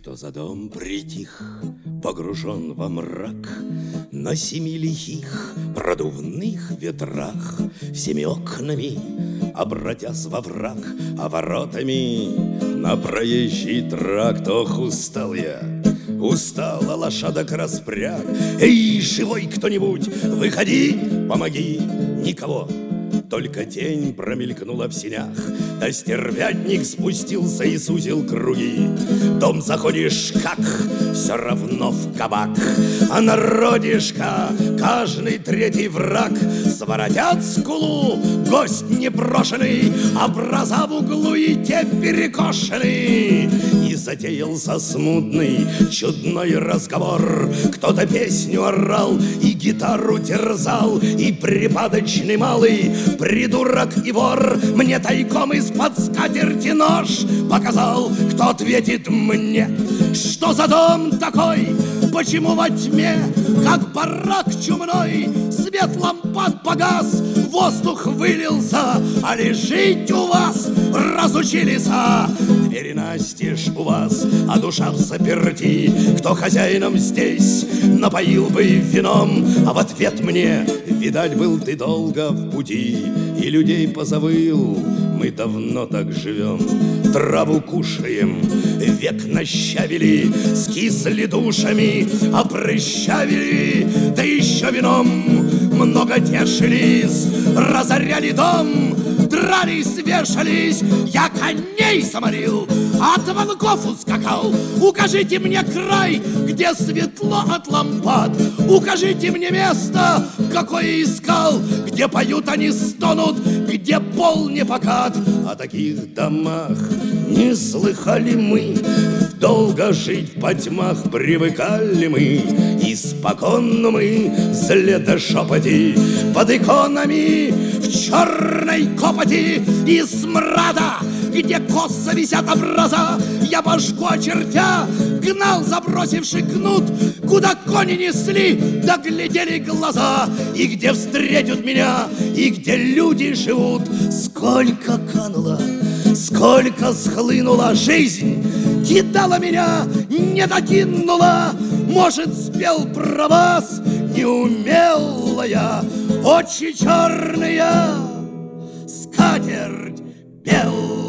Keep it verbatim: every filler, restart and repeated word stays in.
Что за дом притих, погружен во мрак, на семи лихих продувных ветрах, всеми окнами обратясь во враг, а воротами на проезжий тракт. Ох, устал я, устала лошадок распряг. Эй, живой кто-нибудь, выходи, помоги. Никого, только тень промелькнула в сенях, да стервятник спустился и сузил круги. Дом заходишь, как все равно в кабак, а народишка каждый третий враг. Своротят скулу, гость непрошенный, образа в углу и те перекошены. И затеялся смутный, чудной разговор. Кто-то песню орал и гитару терзал, и припадочный малый придурок и вор мне тайком из-под скатерти нож показал. Кто ответит мне, что за дом такой? Почему во тьме, как барак чумной, свет лампад погас, воздух вылился, а лежить у вас разучились? Двери настежь у вас, а душа в заперти. Кто хозяином здесь напоил бы вином? А в ответ мне, видать, был ты долго в пути и людей позабыл. Мы давно так живем, траву кушаем, век нащавили, скисли душами, опрыщавили, да еще вином много тешились, разоряли дом, дрались, вешались. Я коней заморил, от волков ускакал. Укажите мне край, где светло от лампад. Укажите мне место, какое искал, где поют они, стонут, где пол не покат. О таких домах не слыхали мы, долго жить по тьмах привыкали мы. Испокон мы зле да шепоти под иконами в черной копоти и смрада, где косо висят образа. Я башку очертя гнал, забросивший кнут, куда кони несли, да глядели глаза. И где встретят меня, и где люди живут. Сколько кануло, сколько схлынула жизнь, кидала меня, не докинула. Может, спел про вас, не умела я. Очи черные, скатерть белая.